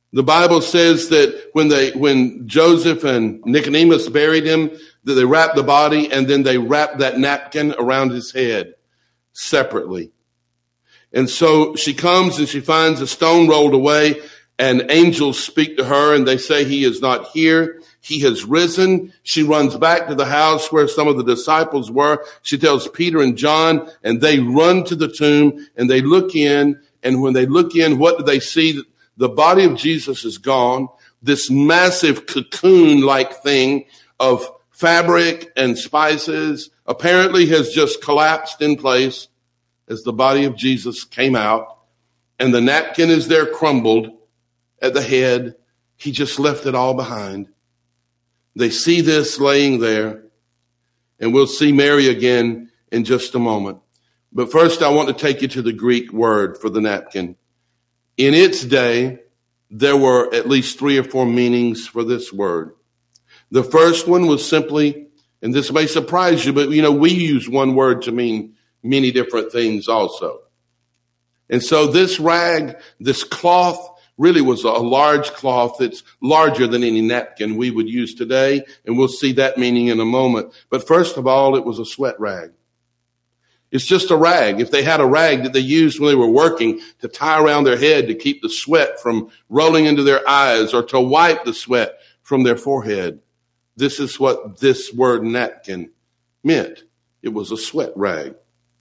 The Bible says that when Joseph and Nicodemus buried him, that they wrapped the body and then they wrapped that napkin around his head separately. And so she comes and she finds a stone rolled away, and angels speak to her and they say he is not here. He has risen. She runs back to the house where some of the disciples were. She tells Peter and John, and they run to the tomb and they look in. And when they look in, what do they see? The body of Jesus is gone. This massive cocoon-like thing of fabric and spices apparently has just collapsed in place as the body of Jesus came out. And the napkin is there crumbled at the head. He just left it all behind. They see this laying there, and we'll see Mary again in just a moment. But first, I want to take you to the Greek word for the napkin. In its day, there were at least 3 or 4 meanings for this word. The first one was simply, and this may surprise you, but we use one word to mean many different things also. And so this rag, this cloth, really was a large cloth that's larger than any napkin we would use today, and we'll see that meaning in a moment. But first of all, it was a sweat rag. It's just a rag. If they had a rag that they used when they were working to tie around their head to keep the sweat from rolling into their eyes or to wipe the sweat from their forehead, this is what this word napkin meant. It was a sweat rag.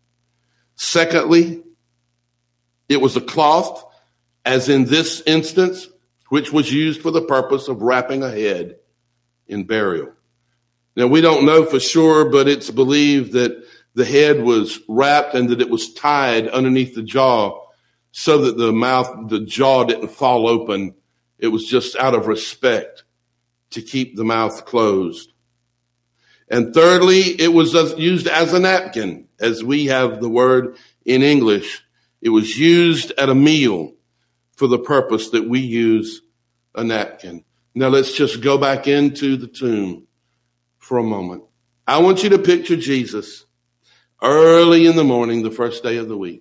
Secondly, it was a cloth, as in this instance, which was used for the purpose of wrapping a head in burial. Now, we don't know for sure, but it's believed that the head was wrapped and that it was tied underneath the jaw so that the jaw didn't fall open. It was just out of respect to keep the mouth closed. And thirdly, it was used as a napkin, as we have the word in English. It was used at a meal for the purpose that we use a napkin. Now let's just go back into the tomb for a moment. I want you to picture Jesus early in the morning, the first day of the week.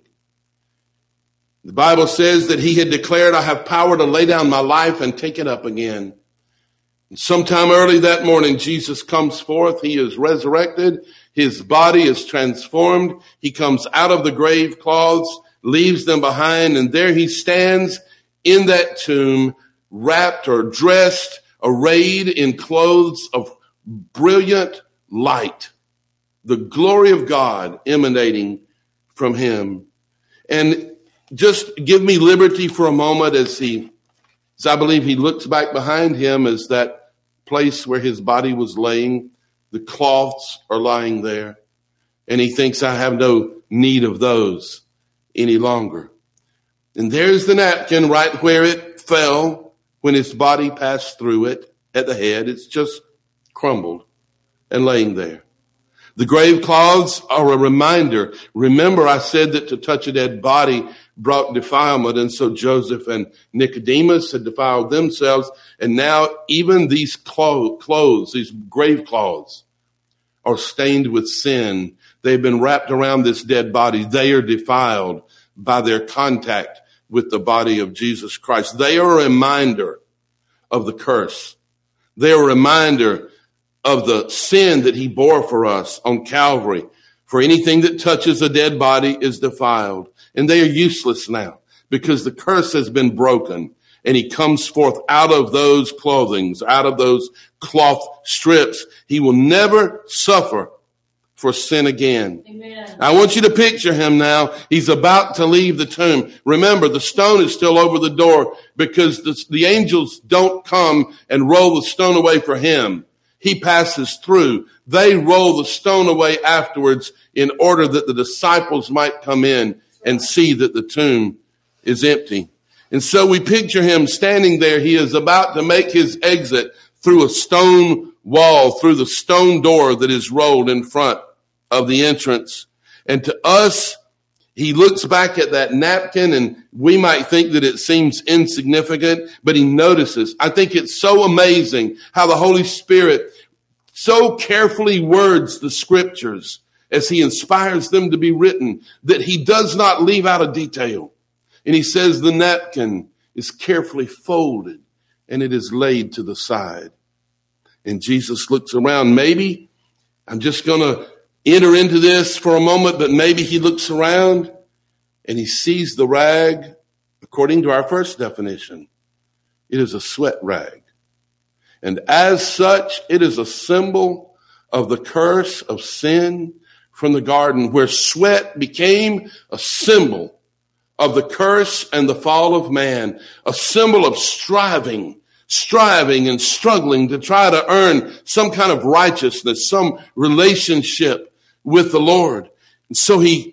The Bible says that he had declared, I have power to lay down my life and take it up again. And sometime early that morning, Jesus comes forth. He is resurrected. His body is transformed. He comes out of the grave cloths, leaves them behind, and there he stands in that tomb, wrapped or dressed, arrayed in clothes of brilliant light. The glory of God emanating from him. And just give me liberty for a moment as I believe he looks back behind him as that place where his body was laying. The cloths are lying there. And he thinks, I have no need of those any longer. And there's the napkin right where it fell when his body passed through it at the head. It's just crumbled and laying there. The grave cloths are a reminder. Remember, I said that to touch a dead body brought defilement, and so Joseph and Nicodemus had defiled themselves, and now even these clothes, these grave cloths, are stained with sin. They've been wrapped around this dead body. They are defiled by their contact with the body of Jesus Christ. They are a reminder of the curse. They are a reminder of the sin that he bore for us on Calvary. For anything that touches a dead body is defiled. And they are useless now because the curse has been broken. And he comes forth out of those clothings, out of those cloth strips. He will never suffer for sin again. Amen. I want you to picture him now. He's about to leave the tomb. Remember, the stone is still over the door because the angels don't come and roll the stone away for him. He passes through. They roll the stone away afterwards in order that the disciples might come in and see that the tomb is empty. And so we picture him standing there. He is about to make his exit through a stone wall, through the stone door that is rolled in front of the entrance. And to us, he looks back at that napkin, and we might think that it seems insignificant, but he notices. I think it's so amazing how the Holy Spirit so carefully words the scriptures as he inspires them to be written that he does not leave out a detail. And he says the napkin is carefully folded and it is laid to the side. And Jesus looks around. Maybe I'm just going to enter into this for a moment, but maybe he looks around and he sees the rag. According to our first definition, it is a sweat rag. And as such, it is a symbol of the curse of sin from the garden, where sweat became a symbol of the curse and the fall of man, a symbol of striving and struggling to try to earn some kind of righteousness, some relationship with the Lord. And so he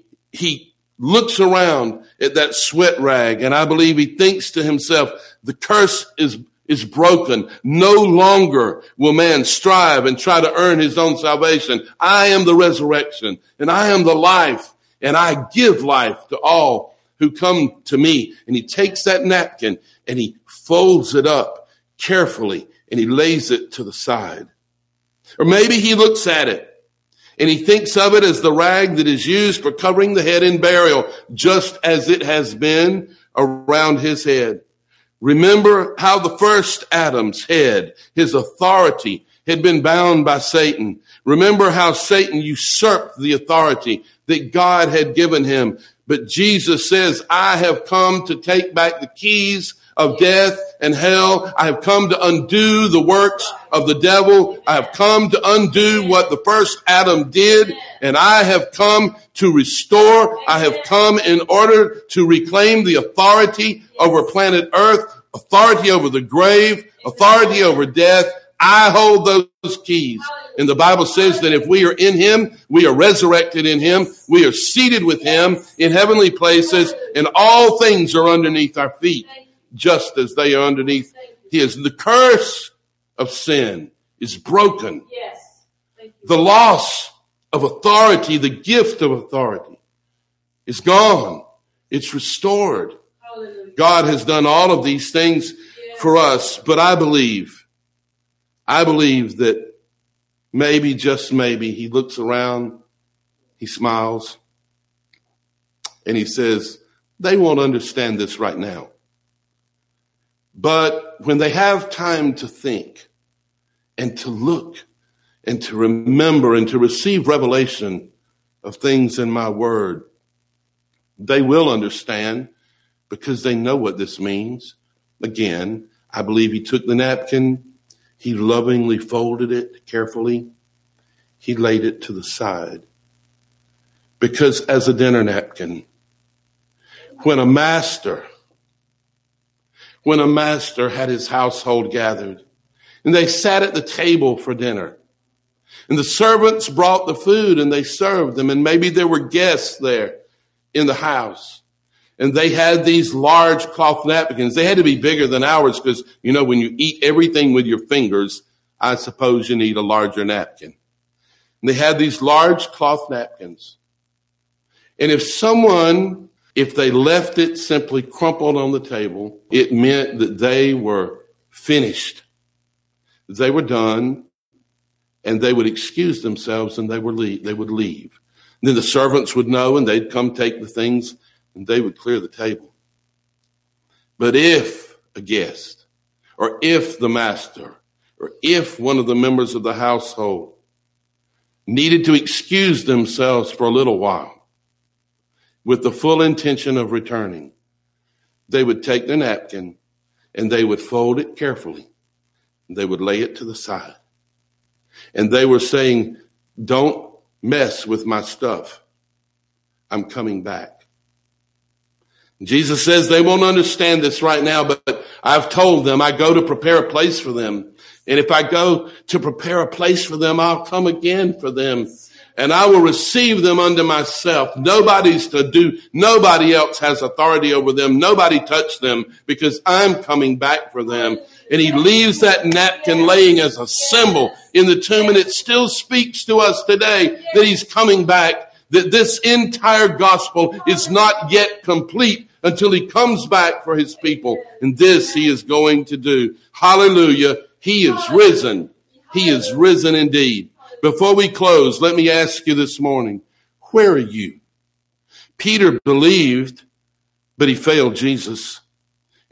looks around at that sweat rag, and I believe he thinks to himself, the curse is broken. No longer will man strive and try to earn his own salvation. I am the resurrection, and I am the life, and I give life to all who come to me. And he takes that napkin and he folds it up carefully and he lays it to the side. Or maybe he looks at it and he thinks of it as the rag that is used for covering the head in burial, just as it has been around his head. Remember how the first Adam's head, his authority, had been bound by Satan. Remember how Satan usurped the authority that God had given him. But Jesus says, I have come to take back the keys of death and hell. I have come to undo the works of the devil. I have come to undo what the first Adam did. And I have come to restore. I have come in order to reclaim the authority over planet Earth, authority over the grave, authority over death. I hold those keys. And the Bible says that if we are in him, we are resurrected in him. We are seated with him in heavenly places, and all things are underneath our feet, just as they are underneath his. The curse of sin is broken. The loss of authority, the gift of authority, is gone. It's restored. God has done all of these things for us, but I believe that maybe, just maybe, he looks around, he smiles, and he says, they won't understand this right now. But when they have time to think and to look and to remember and to receive revelation of things in my word, they will understand, because they know what this means. Again, I believe he took the napkin, he lovingly folded it carefully, he laid it to the side. Because as a dinner napkin, when a master had his household gathered and they sat at the table for dinner, and the servants brought the food and they served them, and maybe there were guests there in the house, and they had these large cloth napkins. They had to be bigger than ours because, when you eat everything with your fingers, I suppose you need a larger napkin. And they had these large cloth napkins. And if they left it simply crumpled on the table, it meant that they were finished. They were done, and they would excuse themselves and they would leave. And then the servants would know, and they'd come take the things, and they would clear the table. But if a guest, or if the master, or if one of the members of the household needed to excuse themselves for a little while with the full intention of returning, they would take their napkin and they would fold it carefully. And they would lay it to the side. And they were saying, don't mess with my stuff. I'm coming back. Jesus says they won't understand this right now, but I've told them I go to prepare a place for them. And if I go to prepare a place for them, I'll come again for them. And I will receive them unto myself. Nobody else has authority over them. Nobody touch them, because I'm coming back for them. And he leaves that napkin laying as a symbol in the tomb. And it still speaks to us today that he's coming back, that this entire gospel is not yet complete until he comes back for his people. And this he is going to do. Hallelujah. He is risen. He is risen indeed. Before we close, let me ask you this morning, where are you? Peter believed, but he failed Jesus.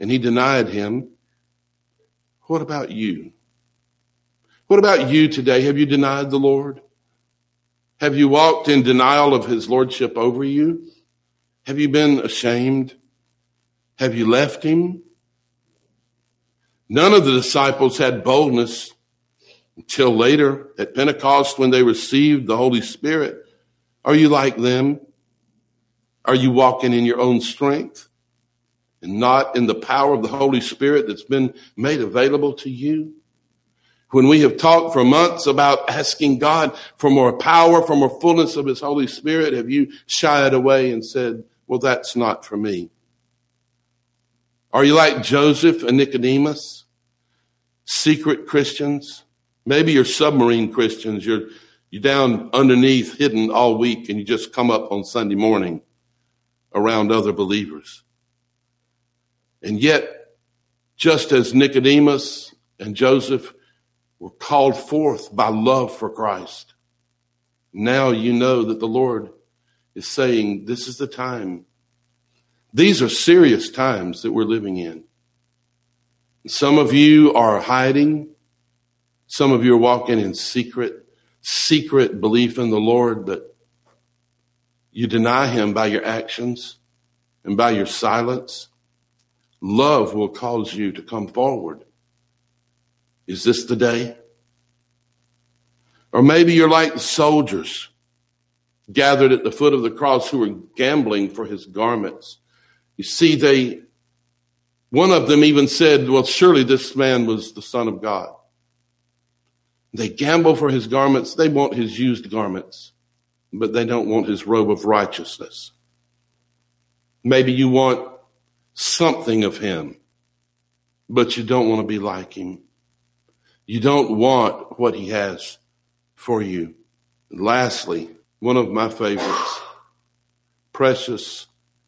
and he denied him. What about you? What about you today? Have you denied the Lord? Have you walked in denial of his lordship over you? Have you been ashamed? Have you left him? None of the disciples had boldness until later at Pentecost when they received the Holy Spirit. Are you like them? Are you walking in your own strength and not in the power of the Holy Spirit that's been made available to you? When we have talked for months about asking God for more power, for more fullness of his Holy Spirit, have you shied away and said, well, that's not for me? Are you like Joseph and Nicodemus, secret Christians? Maybe you're submarine Christians. You're down underneath, hidden all week, and you just come up on Sunday morning around other believers. And yet, just as Nicodemus and Joseph were called forth by love for Christ, now you know that the Lord is saying, this is the time. These are serious times that we're living in. Some of you are hiding. Some of you are walking in secret belief in the Lord, but you deny him by your actions and by your silence. Love will cause you to come forward. Is this the day? Or maybe you're like the soldiers gathered at the foot of the cross who were gambling for his garments. You see, one of them even said, well, surely this man was the Son of God. They gamble for his garments. They want his used garments, but they don't want his robe of righteousness. Maybe you want something of him, but you don't want to be like him. You don't want what he has for you. And lastly, one of my favorites, precious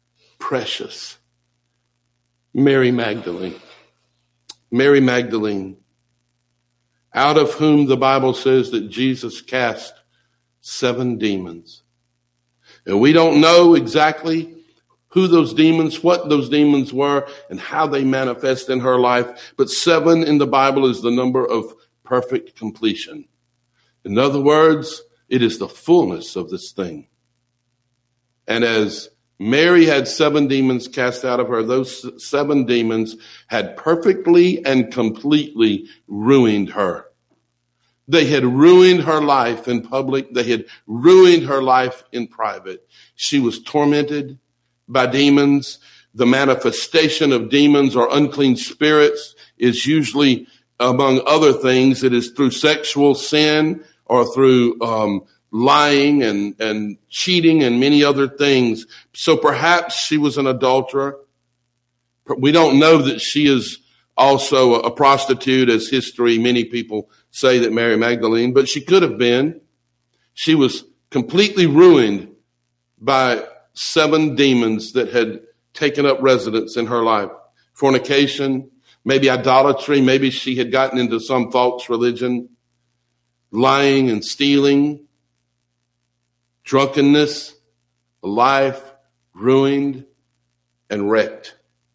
Mary Magdalene. Mary Magdalene, out of whom the Bible says that Jesus cast 7 demons. And we don't know exactly who those demons, what those demons were, and how they manifest in her life. But 7 in the Bible is the number of perfect completion. In other words, it is the fullness of this thing. And as Mary had 7 demons cast out of her, those 7 demons had perfectly and completely ruined her. They had ruined her life in public. They had ruined her life in private. She was tormented by demons. The manifestation of demons or unclean spirits is usually, among other things, it is through sexual sin or through lying and cheating and many other things. So perhaps she was an adulterer. We don't know that she is also a prostitute, as many people say that Mary Magdalene, but she could have been. She was completely ruined by 7 demons that had taken up residence in her life. Fornication, maybe idolatry, maybe she had gotten into some false religion, lying and stealing, drunkenness, a life ruined and wrecked.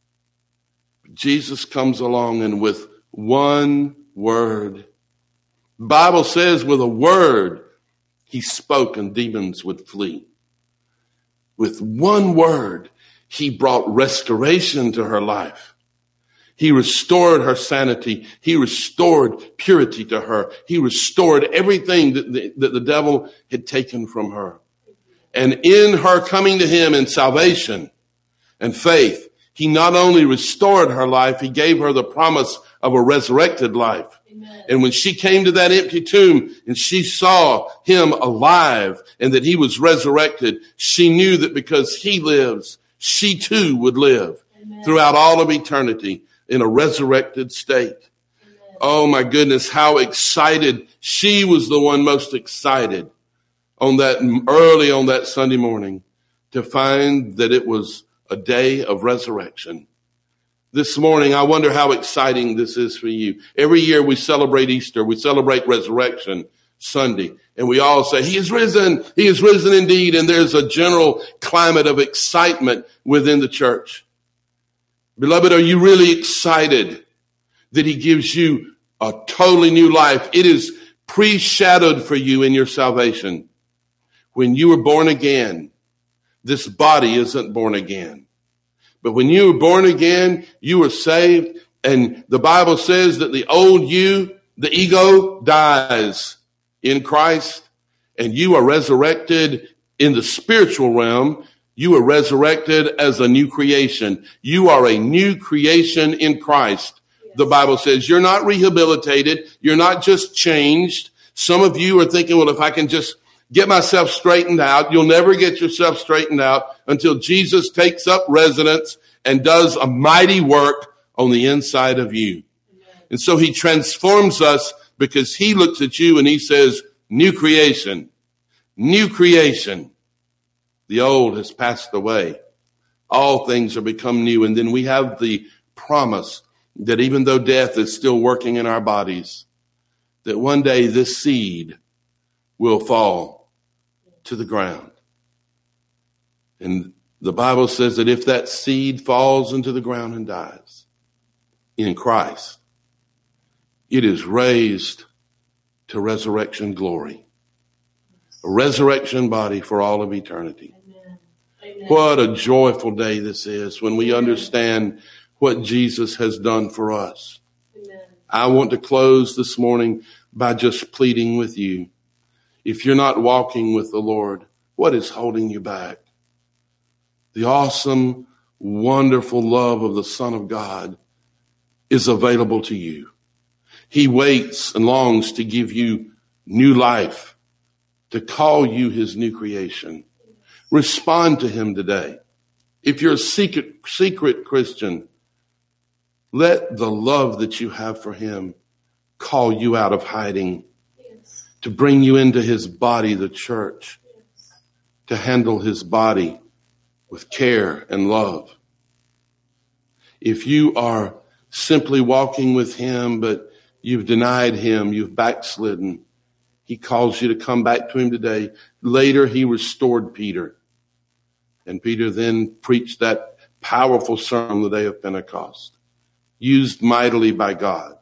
Jesus comes along and with one word, the Bible says with a word he spoke and demons would flee. With one word, he brought restoration to her life. He restored her sanity. He restored purity to her. He restored everything that the devil had taken from her. And in her coming to him in salvation and faith, he not only restored her life, he gave her the promise of a resurrected life. Amen. And when she came to that empty tomb and she saw him alive and that he was resurrected, she knew that because he lives, she too would live. Amen. Throughout all of eternity in a resurrected state. Amen. Oh my goodness, how excited. She was the one most excited early on that Sunday morning to find that it was a day of resurrection. This morning, I wonder how exciting this is for you. Every year we celebrate Easter. We celebrate Resurrection Sunday. And we all say, he is risen. He is risen indeed. And there's a general climate of excitement within the church. Beloved, are you really excited that he gives you a totally new life? It is pre-shadowed for you in your salvation. When you were born again, this body isn't born again. But when you were born again, you were saved. And the Bible says that the old you, the ego, dies in Christ. And you are resurrected in the spiritual realm. You are resurrected as a new creation. You are a new creation in Christ. The Bible says you're not rehabilitated. You're not just changed. Some of you are thinking, well, if I can just get myself straightened out. You'll never get yourself straightened out until Jesus takes up residence and does a mighty work on the inside of you. And so he transforms us because he looks at you and he says, new creation, new creation. The old has passed away. All things are become new. And then we have the promise that even though death is still working in our bodies, that one day this seed will fall to the ground. And the Bible says that if that seed falls into the ground and dies in Christ, it is raised to resurrection glory, a resurrection body for all of eternity. Amen. Amen. What a joyful day this is when we understand what Jesus has done for us. Amen. I want to close this morning by just pleading with you. If you're not walking with the Lord, what is holding you back? The awesome, wonderful love of the Son of God is available to you. He waits and longs to give you new life, to call you his new creation. Respond to him today. If you're a secret Christian, let the love that you have for him call you out of hiding, to bring you into his body, the church, to handle his body with care and love. If you are simply walking with him, but you've denied him, you've backslidden, he calls you to come back to him today. Later, he restored Peter. And Peter then preached that powerful sermon on the day of Pentecost, used mightily by God.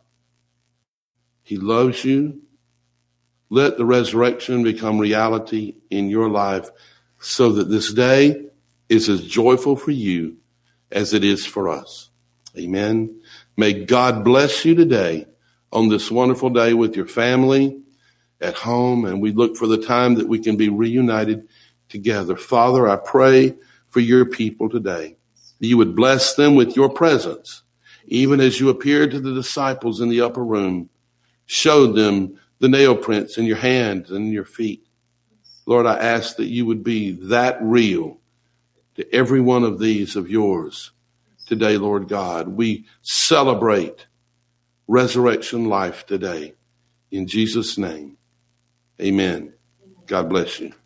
He loves you. Let the resurrection become reality in your life so that this day is as joyful for you as it is for us. Amen. May God bless you today on this wonderful day with your family at home, and we look for the time that we can be reunited together. Father, I pray for your people today. You would bless them with your presence, even as you appeared to the disciples in the upper room, showed them the nail prints in your hands and in your feet. Lord, I ask that you would be that real to every one of these of yours today, Lord God. We celebrate resurrection life today. In Jesus' name, amen. God bless you.